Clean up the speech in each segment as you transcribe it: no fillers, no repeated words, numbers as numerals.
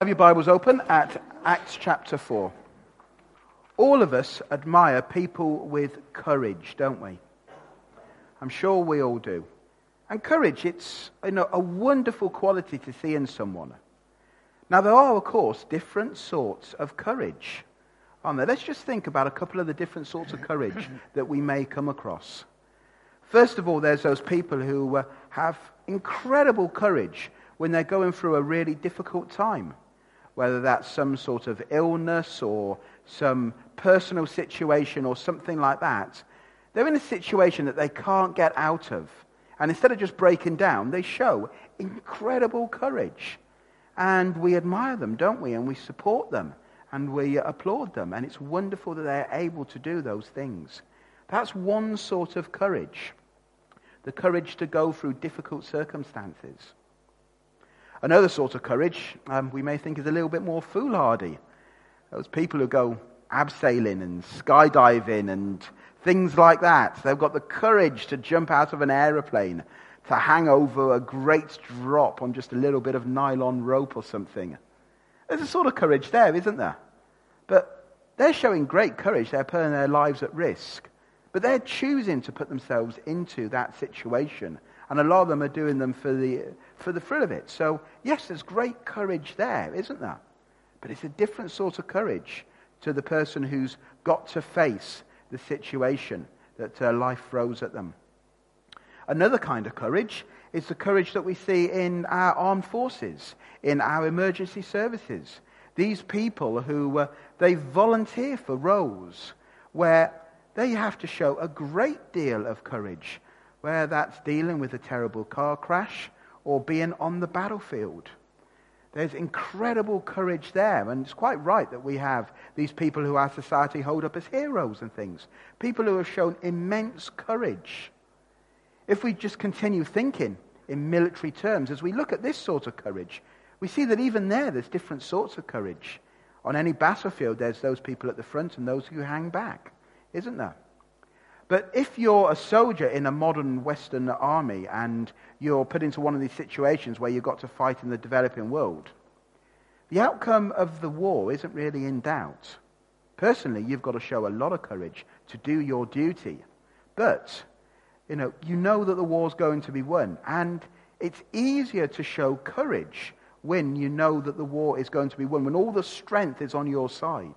your Bibles open at Acts chapter 4. All of us admire people with courage, don't we? I'm sure we all do. And courage, it's a wonderful quality to see in someone. Now, there are, of course, different sorts of courage, aren't there? Let's just think about a couple of the different sorts of courage that we may come across. First of all, there's those people who have incredible courage when they're going through a really difficult time, whether that's some sort of illness or some personal situation or something like that. They're in a situation that they can't get out of. And instead of just breaking down, they show incredible courage. And we admire them, don't we? And we support them. And we applaud them. And it's wonderful that they're able to do those things. That's one sort of courage. The courage to go through difficult circumstances. Another sort of courage we may think is a little bit more foolhardy. Those people who go abseiling and skydiving and things like that. They've got the courage to jump out of an aeroplane, to hang over a great drop on just a little bit of nylon rope or something. There's a sort of courage there, isn't there? But they're showing great courage. They're putting their lives at risk. But they're choosing to put themselves into that situation. And a lot of them are doing them for the thrill of it. So, yes, there's great courage there, isn't there? But it's a different sort of courage to the person who's got to face the situation that life throws at them. Another kind of courage is the courage that we see in our armed forces, in our emergency services. These people who, they volunteer for roles where they have to show a great deal of courage, where that's dealing with a terrible car crash or being on the battlefield. There's incredible courage there, and it's quite right that we have these people who our society hold up as heroes and things. People who have shown immense courage. If we just continue thinking in military terms, as we look at this sort of courage, we see that even there's different sorts of courage. On any battlefield, there's those people at the front and those who hang back, isn't there? But if you're a soldier in a modern Western army and you're put into one of these situations where you've got to fight in the developing world, the outcome of the war isn't really in doubt. Personally, you've got to show a lot of courage to do your duty. But, you know that the war's going to be won. And it's easier to show courage when you know that the war is going to be won, when all the strength is on your side.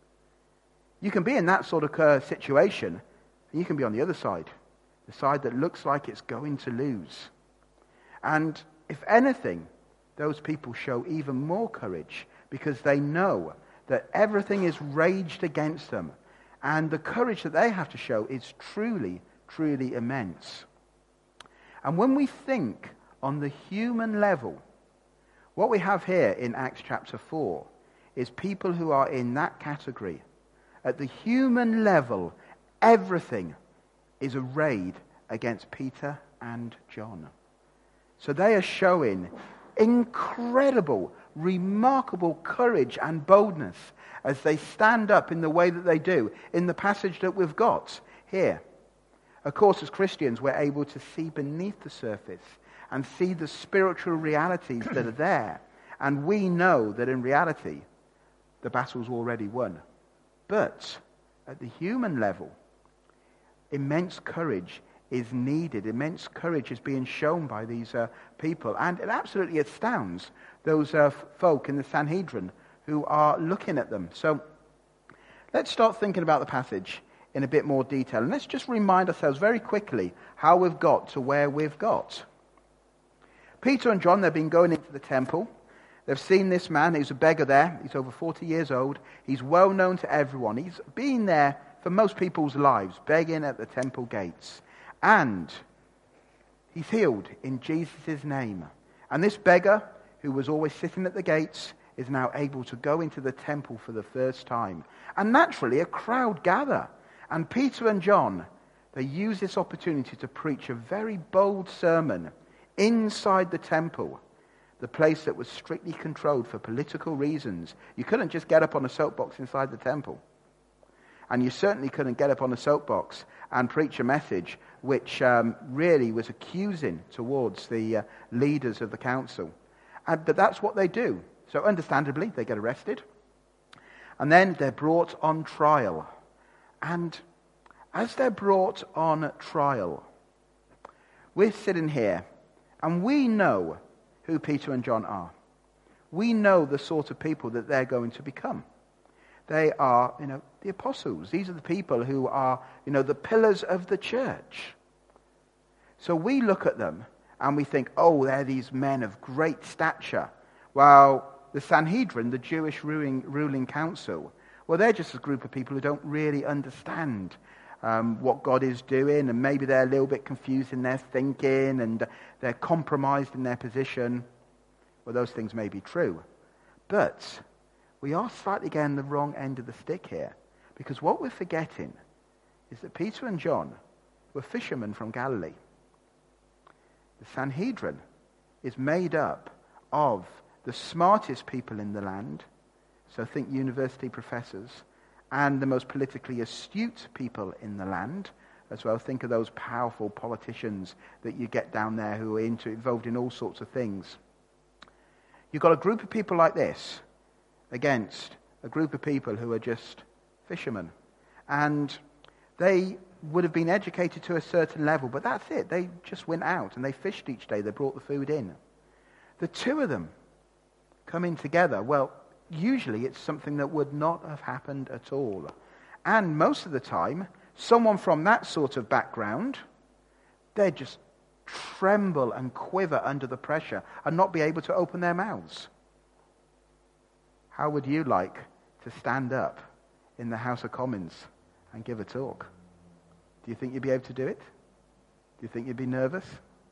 You can be in that sort of situation, and you can be on the other side, the side that looks like it's going to lose. And if anything, those people show even more courage because they know that everything is raged against them. And the courage that they have to show is truly, truly immense. And when we think on the human level, what we have here in Acts chapter 4 is people who are in that category. At the human level, everything is arrayed against Peter and John. So they are showing incredible, remarkable courage and boldness as they stand up in the way that they do in the passage that we've got here. Of course, as Christians, we're able to see beneath the surface and see the spiritual realities that are there. And we know that in reality, the battle's already won. But at the human level, immense courage is needed. Immense courage is being shown by these people. And it absolutely astounds those folk in the Sanhedrin who are looking at them. So let's start thinking about the passage in a bit more detail. And let's just remind ourselves very quickly how we've got to where we've got. Peter and John, they've been going into the temple. They've seen this man. He's a beggar there. He's over 40 years old. He's well known to everyone. He's been there for most people's lives, begging at the temple gates. And he's healed in Jesus' name. And this beggar, who was always sitting at the gates, is now able to go into the temple for the first time. And naturally, a crowd gather. And Peter and John, they use this opportunity to preach a very bold sermon inside the temple, the place that was strictly controlled for political reasons. You couldn't just get up on a soapbox inside the temple. And you certainly couldn't get up on a soapbox and preach a message which really was accusing towards the leaders of the council. But that's what they do. So understandably, they get arrested. And then they're brought on trial. And as they're brought on trial, we're sitting here and we know who Peter and John are. We know the sort of people that they're going to become. They are, the apostles. These are the people who are, the pillars of the church. So we look at them and we think, oh, they're these men of great stature. While the Sanhedrin, the Jewish ruling council, well, they're just a group of people who don't really understand what God is doing, and maybe they're a little bit confused in their thinking, and they're compromised in their position. Well, those things may be true. But we are slightly getting the wrong end of the stick here, because what we're forgetting is that Peter and John were fishermen from Galilee. The Sanhedrin is made up of the smartest people in the land, so think university professors, and the most politically astute people in the land as well. Think of those powerful politicians that you get down there who are involved in all sorts of things. You've got a group of people like this against a group of people who are just fishermen. And they would have been educated to a certain level, but that's it. They just went out and they fished each day. They brought the food in. The two of them coming together, well, usually it's something that would not have happened at all. And most of the time, someone from that sort of background, they'd just tremble and quiver under the pressure and not be able to open their mouths. How would you like to stand up in the House of Commons and give a talk? Do you think you'd be able to do it? Do you think you'd be nervous?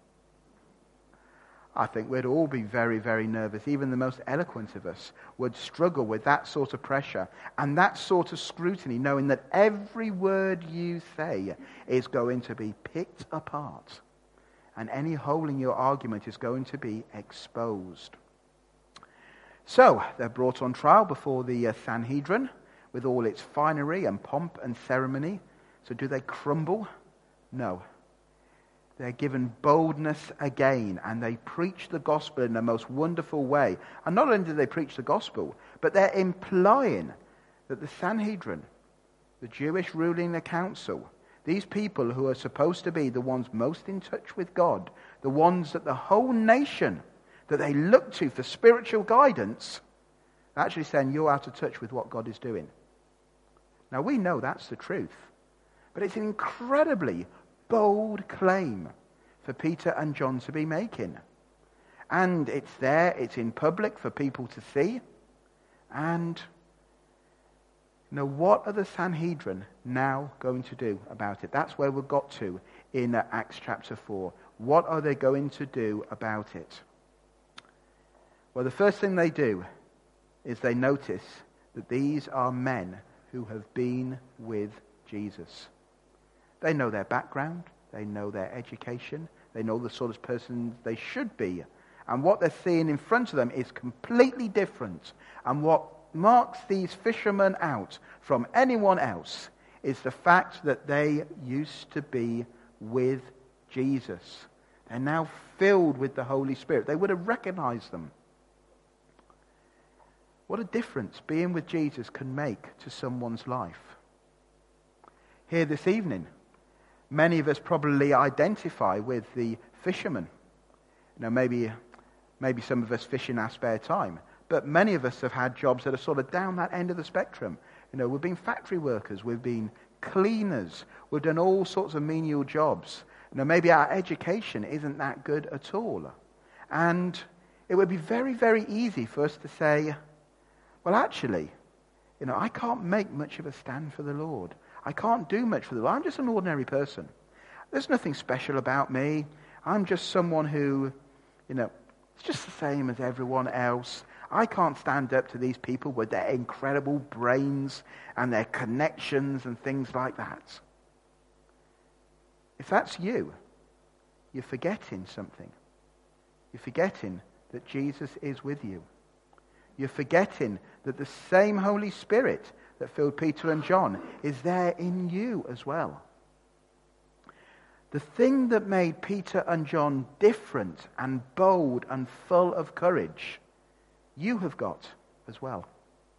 I think we'd all be very, very nervous. Even the most eloquent of us would struggle with that sort of pressure and that sort of scrutiny, knowing that every word you say is going to be picked apart and any hole in your argument is going to be exposed. So, they're brought on trial before the Sanhedrin with all its finery and pomp and ceremony. So do they crumble? No. They're given boldness again, and they preach the gospel in the most wonderful way. And not only do they preach the gospel, but they're implying that the Sanhedrin, the Jewish ruling council, these people who are supposed to be the ones most in touch with God, the ones that the whole nation, that they look to for spiritual guidance, are actually saying you're out of touch with what God is doing. Now we know that's the truth, but it's an incredibly bold claim for Peter and John to be making. And it's there, it's in public for people to see. And what are the Sanhedrin now going to do about it? That's where we've got to in Acts chapter 4. What are they going to do about it? Well, the first thing they do is they notice that these are men who have been with Jesus. They know their background, they know their education, they know the sort of person they should be. And what they're seeing in front of them is completely different. And what marks these fishermen out from anyone else is the fact that they used to be with Jesus. They're now filled with the Holy Spirit. They would have recognized them. What a difference being with Jesus can make to someone's life. Here this evening, many of us probably identify with the fishermen. Maybe some of us fish in our spare time, but many of us have had jobs that are sort of down that end of the spectrum. We've been factory workers, we've been cleaners, we've done all sorts of menial jobs. Maybe our education isn't that good at all. And it would be very, very easy for us to say, well, actually, I can't make much of a stand for the Lord. I can't do much for the Lord. I'm just an ordinary person. There's nothing special about me. I'm just someone who, it's just the same as everyone else. I can't stand up to these people with their incredible brains and their connections and things like that. If that's you, you're forgetting something. You're forgetting that Jesus is with you. You're forgetting that the same Holy Spirit that filled Peter and John is there in you as well. The thing that made Peter and John different and bold and full of courage you have got as well.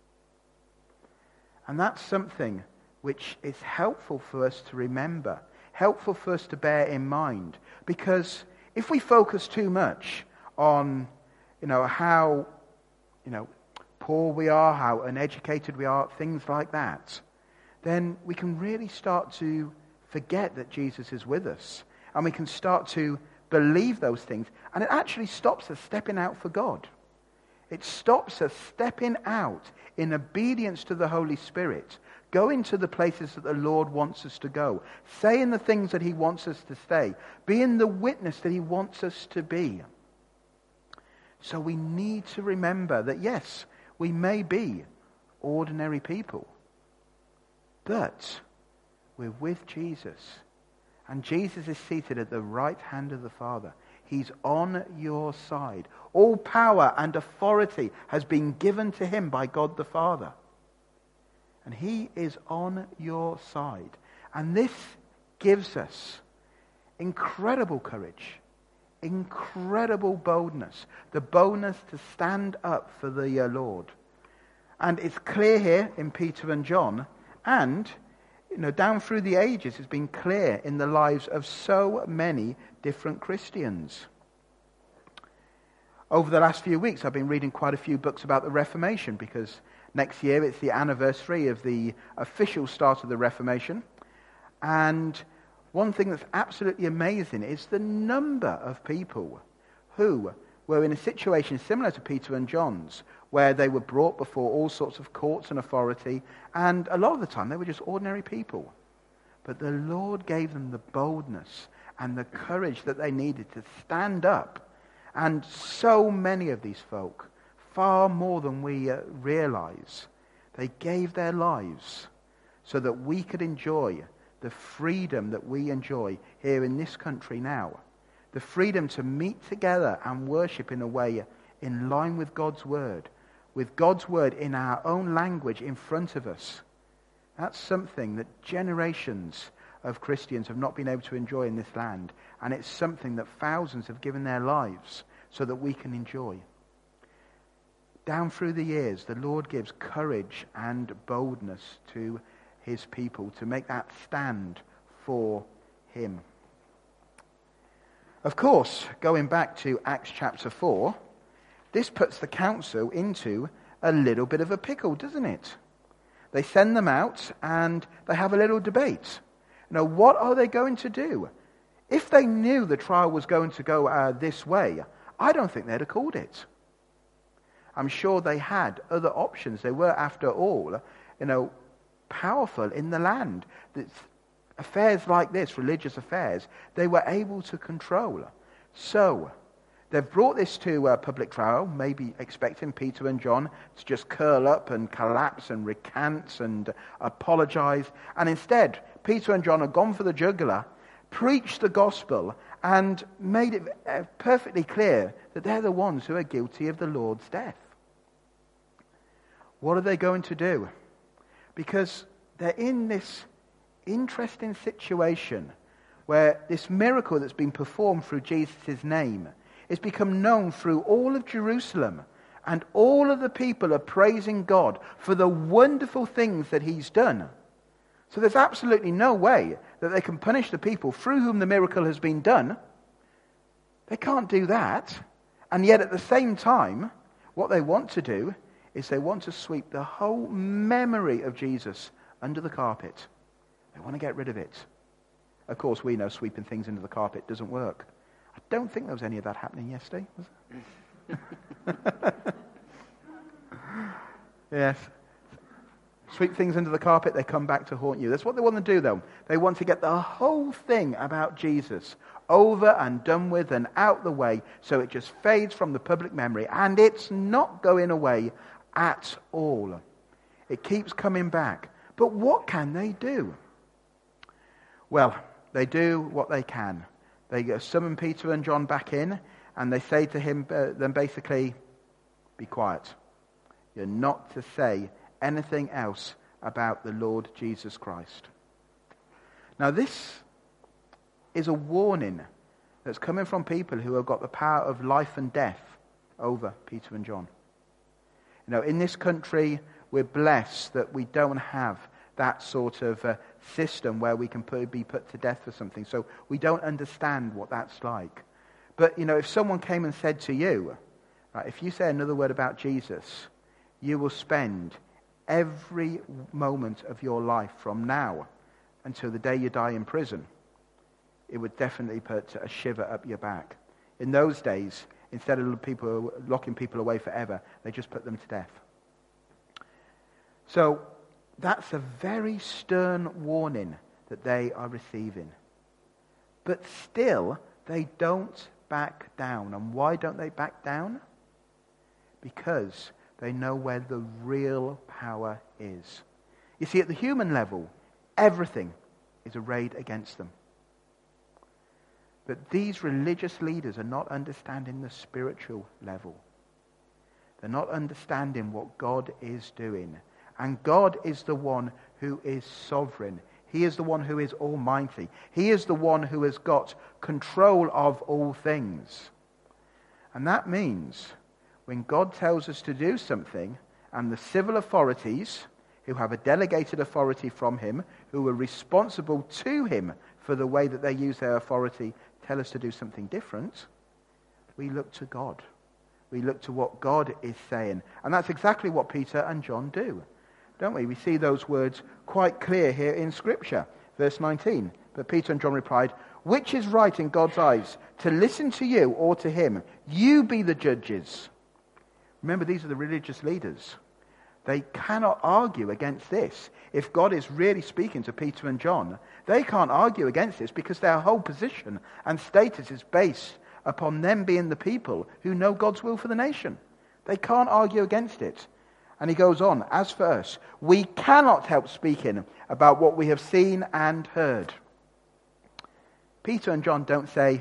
And that's something which is helpful for us to remember, helpful for us to bear in mind. Because if we focus too much on, how, poor we are, how uneducated we are, things like that, then we can really start to forget that Jesus is with us. And we can start to believe those things. And it actually stops us stepping out for God. It stops us stepping out in obedience to the Holy Spirit, going to the places that the Lord wants us to go, saying the things that he wants us to say, being the witness that he wants us to be. So we need to remember that, yes, we may be ordinary people, but we're with Jesus. And Jesus is seated at the right hand of the Father. He's on your side. All power and authority has been given to him by God the Father. And he is on your side. And this gives us incredible courage, incredible boldness, the boldness to stand up for the Lord. And it's clear here in Peter and John, and down through the ages, it's been clear in the lives of so many different Christians. Over the last few weeks, I've been reading quite a few books about the Reformation, because next year it's the anniversary of the official start of the Reformation. And one thing that's absolutely amazing is the number of people who were in a situation similar to Peter and John's, where they were brought before all sorts of courts and authority, and a lot of the time they were just ordinary people. But the Lord gave them the boldness and the courage that they needed to stand up. And so many of these folk, far more than we realize, they gave their lives so that we could enjoy the freedom that we enjoy here in this country now. The freedom to meet together and worship in a way in line with God's word in our own language in front of us. That's something that generations of Christians have not been able to enjoy in this land. And it's something that thousands have given their lives so that we can enjoy. Down through the years, the Lord gives courage and boldness to his people to make that stand for him. Of course, going back to Acts chapter 4, this puts the council into a little bit of a pickle, doesn't it? They send them out and they have a little debate. What are they going to do? If they knew the trial was going to go this way, I don't think they'd have called it. I'm sure they had other options. They were, after all, powerful in the land. Affairs like this, religious affairs, they were able to control. So they've brought this to a public trial, maybe expecting Peter and John to just curl up and collapse and recant and apologize. And instead, Peter and John have gone for the jugular, preached the gospel, and made it perfectly clear that they're the ones who are guilty of the Lord's death. What are they going to do? Because they're in this interesting situation where this miracle that's been performed through Jesus' name is become known through all of Jerusalem, and all of the people are praising God for the wonderful things that he's done. So there's absolutely no way that they can punish the people through whom the miracle has been done. They can't do that. And yet at the same time, what they want to do is they want to sweep the whole memory of Jesus under the carpet. They want to get rid of it. Of course, we know sweeping things under the carpet doesn't work. I don't think there was any of that happening yesterday, was there? Yes. Sweep things under the carpet, they come back to haunt you. That's what they want to do, though. They want to get the whole thing about Jesus over and done with and out the way, so it just fades from the public memory. And it's not going away at all. It keeps coming back. But what can they do? Well, they do what they can. They summon Peter and John back in, and they say to them basically, be quiet. You're not to say anything else about the Lord Jesus Christ. Now this is a warning that's coming from people who have got the power of life and death over Peter and John. In this country, we're blessed that we don't have that sort of system where we can be put to death for something. So we don't understand what that's like. But, if someone came and said to you, right, if you say another word about Jesus, you will spend every moment of your life from now until the day you die in prison, it would definitely put a shiver up your back. In those days, instead of locking people away forever, they just put them to death. So that's a very stern warning that they are receiving. But still, they don't back down. And why don't they back down? Because they know where the real power is. You see, at the human level, everything is arrayed against them. But these religious leaders are not understanding the spiritual level. They're not understanding what God is doing. And God is the one who is sovereign. He is the one who is almighty. He is the one who has got control of all things. And that means when God tells us to do something, and the civil authorities, who have a delegated authority from him, who are responsible to him for the way that they use their authority, tell us to do something different, we look to God. We look to what God is saying. And that's exactly what Peter and John do, don't we? We see those words quite clear here in Scripture. Verse 19, but Peter and John replied, which is right in God's eyes, to listen to you or to him? You be the judges. Remember, these are the religious leaders. They cannot argue against this. If God is really speaking to Peter and John, they can't argue against this because their whole position and status is based upon them being the people who know God's will for the nation. They can't argue against it. And he goes on, as for us, we cannot help speaking about what we have seen and heard. Peter and John don't say,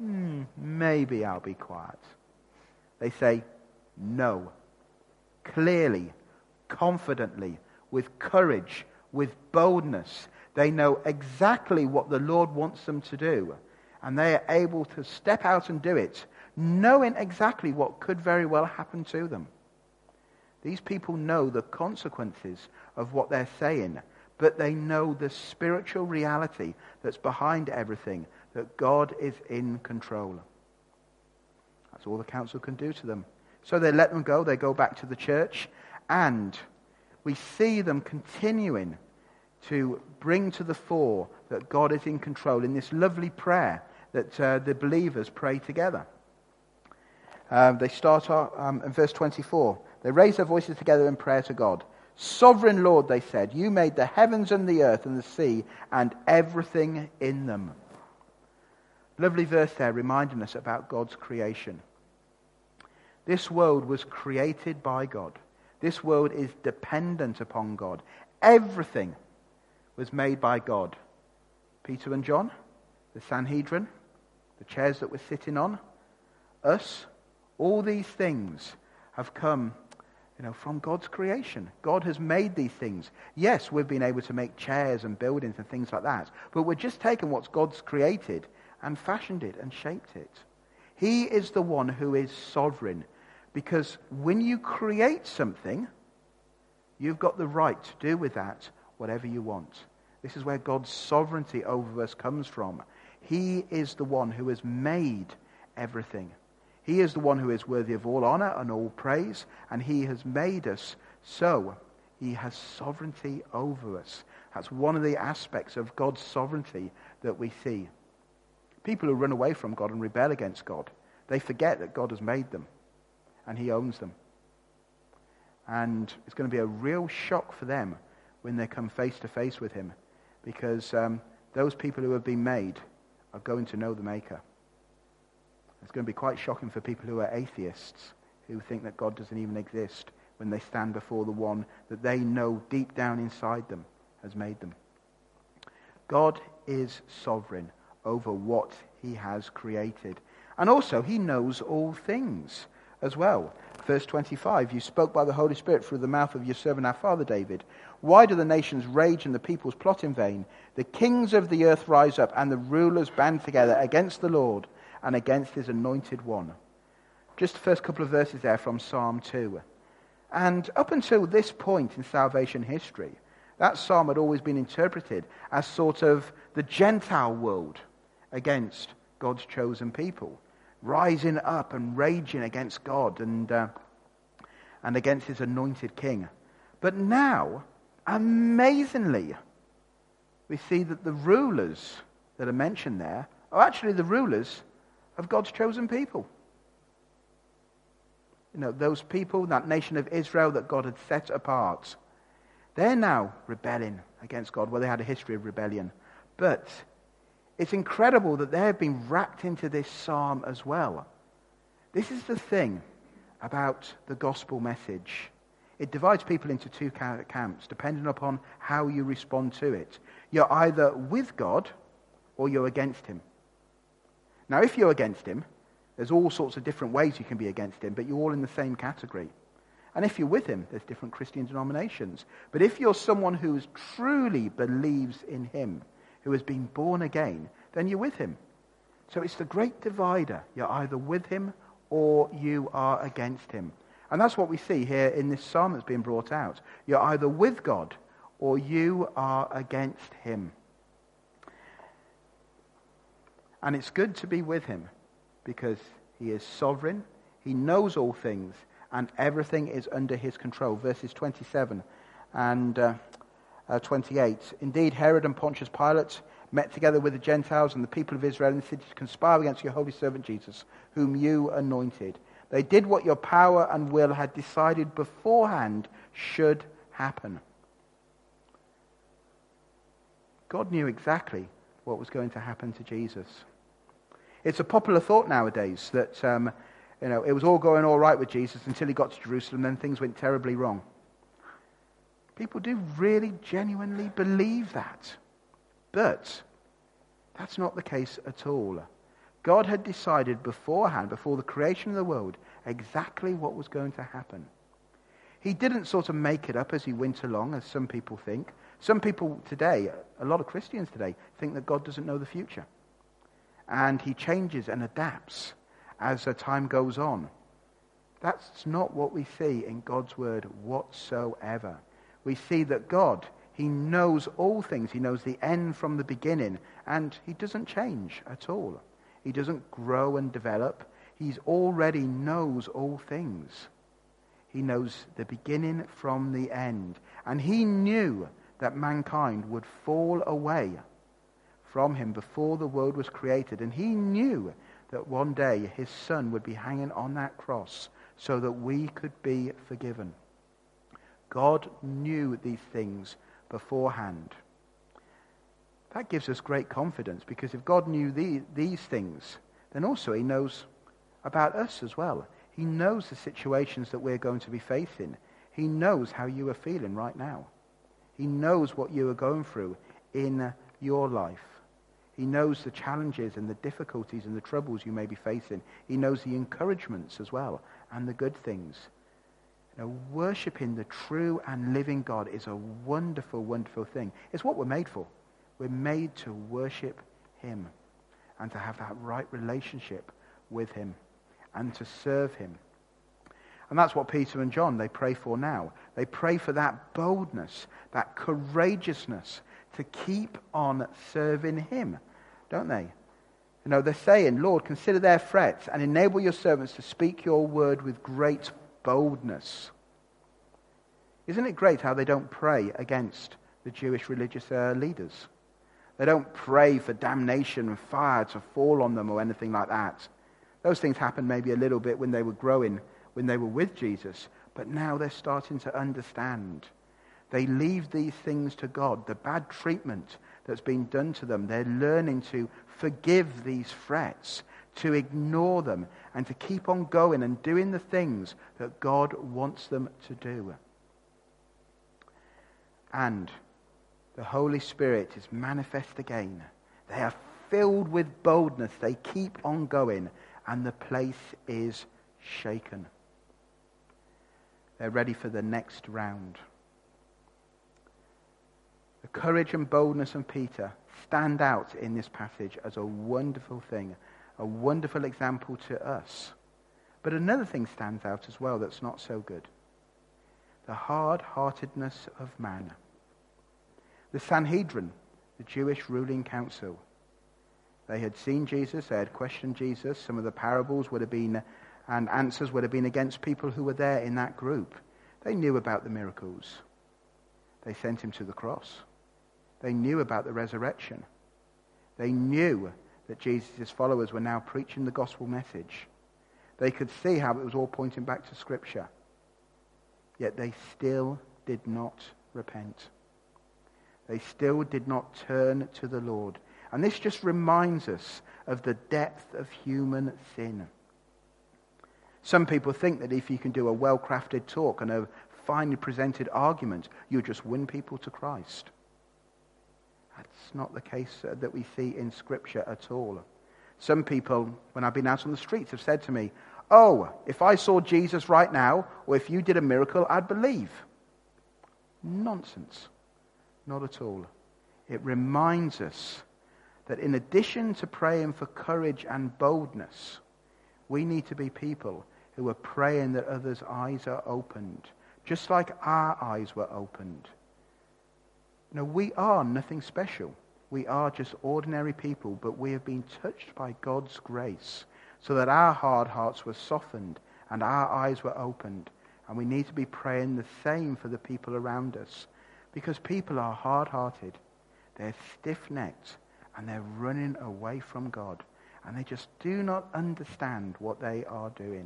maybe I'll be quiet. They say, no, clearly, confidently, with courage, with boldness. They know exactly what the Lord wants them to do, and they are able to step out and do it, knowing exactly what could very well happen to them. These people know the consequences of what they're saying, but they know the spiritual reality that's behind everything, that God is in control. That's all the council can do to them. So they let them go. They go back to the church, and we see them continuing to bring to the fore that God is in control in this lovely prayer that the believers pray together. They start in verse 24. They raise their voices together in prayer to God. Sovereign Lord, they said, you made the heavens and the earth and the sea and everything in them. Lovely verse there reminding us about God's creation. This world was created by God. This world is dependent upon God. Everything was made by God. Peter and John, the Sanhedrin, the chairs that we're sitting on, us, all these things have come, from God's creation. God has made these things. Yes, we've been able to make chairs and buildings and things like that, but we're just taken what God's created and fashioned it and shaped it. He is the one who is sovereign, because when you create something, you've got the right to do with that whatever you want. This is where God's sovereignty over us comes from. He is the one who has made everything. He is the one who is worthy of all honor and all praise, and he has made us so he has sovereignty over us. That's one of the aspects of God's sovereignty that we see. People who run away from God and rebel against God, they forget that God has made them and he owns them. And it's going to be a real shock for them when they come face to face with him, because those people who have been made are going to know the Maker. It's going to be quite shocking for people who are atheists, who think that God doesn't even exist, when they stand before the one that they know deep down inside them has made them. God is sovereign over what he has created. And also, he knows all things as well. Verse 25, you spoke by the Holy Spirit through the mouth of your servant our father David. Why do the nations rage and the peoples plot in vain? The kings of the earth rise up and the rulers band together against the Lord and against his anointed one. Just the first couple of verses there from Psalm 2. And up until this point in salvation history, that psalm had always been interpreted as sort of the Gentile world against God's chosen people, rising up and raging against God and against his anointed king. But now, amazingly, we see that the rulers that are mentioned there are actually the rulers of God's chosen people. You know, those people, that nation of Israel that God had set apart, they're now rebelling against God. Well, they had a history of rebellion. But it's incredible that they have been wrapped into this psalm as well. This is the thing about the gospel message. It divides people into two camps, depending upon how you respond to it. You're either with God or you're against him. Now, if you're against him, there's all sorts of different ways you can be against him, but you're all in the same category. And if you're with him, there's different Christian denominations. But if you're someone who truly believes in him, who has been born again, then you're with him. So it's the great divider. You're either with him or you are against him. And that's what we see here in this psalm that's being brought out. You're either with God or you are against him. And it's good to be with him because he is sovereign, he knows all things, and everything is under his control. Verses 27 and 28. Indeed, Herod and Pontius Pilate met together with the Gentiles and the people of Israel in the city to conspire against your holy servant Jesus, whom you anointed. They did what your power and will had decided beforehand should happen. God knew exactly what was going to happen to Jesus. It's a popular thought nowadays that it was all going all right with Jesus until he got to Jerusalem, then things went terribly wrong. People do really genuinely believe that. But that's not the case at all. God had decided beforehand, before the creation of the world, exactly what was going to happen. He didn't sort of make it up as he went along, as some people think. Some people today, a lot of Christians today, think that God doesn't know the future. And he changes and adapts as time goes on. That's not what we see in God's word whatsoever. We see that God, he knows all things. He knows the end from the beginning. And he doesn't change at all. He doesn't grow and develop. He already knows all things. He knows the beginning from the end. And he knew that mankind would fall away from him before the world was created. And he knew that one day his son would be hanging on that cross so that we could be forgiven. God knew these things beforehand. That gives us great confidence, because if God knew these things, then also he knows about us as well. He knows the situations that we're going to be facing. He knows how you are feeling right now. He knows what you are going through in your life. He knows the challenges and the difficulties and the troubles you may be facing. He knows the encouragements as well and the good things. Worshipping the true and living God is a wonderful, wonderful thing. It's what we're made for. We're made to worship him and to have that right relationship with him and to serve him. And that's what Peter and John, they pray for now. They pray for that boldness, that courageousness to keep on serving him, don't they? They're saying, Lord, consider their threats and enable your servants to speak your word with great boldness. Isn't it great how they don't pray against the Jewish religious leaders? They don't pray for damnation and fire to fall on them or anything like that. Those things happened maybe a little bit when they were growing, when they were with Jesus, but now they're starting to understand. They leave these things to God. The bad treatment that's been done to them, they're learning to forgive these threats, to ignore them, and to keep on going and doing the things that God wants them to do. And the Holy Spirit is manifest again. They are filled with boldness. They keep on going, and the place is shaken. They're ready for the next round. The courage and boldness of Peter stand out in this passage as a wonderful thing, a wonderful example to us. But another thing stands out as well that's not so good. the hard-heartedness of man. The Sanhedrin, the Jewish ruling council, they had seen Jesus, they had questioned Jesus. Some of the parables would have been, and answers would have been against people who were there in that group. They knew about the miracles. They sent him to the cross. They knew about the resurrection. They knew that Jesus' followers were now preaching the gospel message. They could see how it was all pointing back to Scripture. Yet they still did not repent. They still did not turn to the Lord. And this just reminds us of the depth of human sin. Some people think that if you can do a well-crafted talk and a finely presented argument, you'll just win people to Christ. That's not the case that we see in Scripture at all. Some people, when I've been out on the streets, have said to me, "Oh, if I saw Jesus right now, or if you did a miracle, I'd believe." Nonsense. Not at all. It reminds us that in addition to praying for courage and boldness, we need to be people who are praying that others' eyes are opened, just like our eyes were opened. No, we are nothing special. We are just ordinary people, but we have been touched by God's grace so that our hard hearts were softened and our eyes were opened. And we need to be praying the same for the people around us, because people are hard-hearted, they're stiff-necked, and they're running away from God, and they just do not understand what they are doing.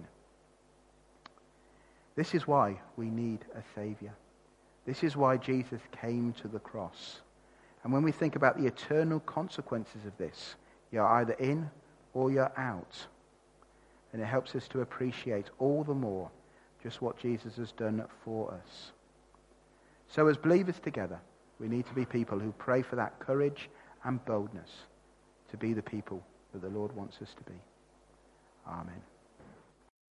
This is why we need a Savior. This is why Jesus came to the cross. And when we think about the eternal consequences of this, you're either in or you're out. And it helps us to appreciate all the more just what Jesus has done for us. So as believers together, we need to be people who pray for that courage and boldness to be the people that the Lord wants us to be. Amen.